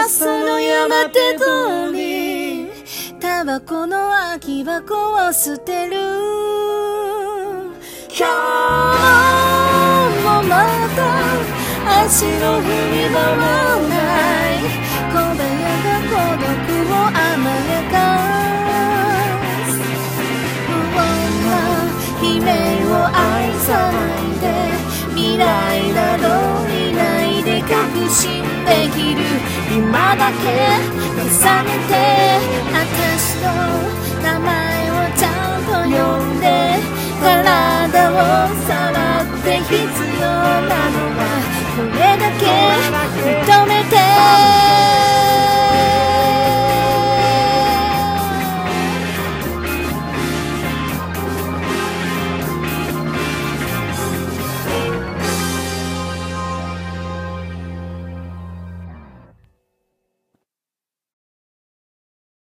その山手通りタバコの空き箱を捨てる今日もまた足の踏み場はない小部屋が孤独を甘やかす不安な悲鳴を愛さないで未来など見ないで確信できる今だけ重ねて私の名前をちゃんと呼んで体を触って必要なのはこれだけ認めて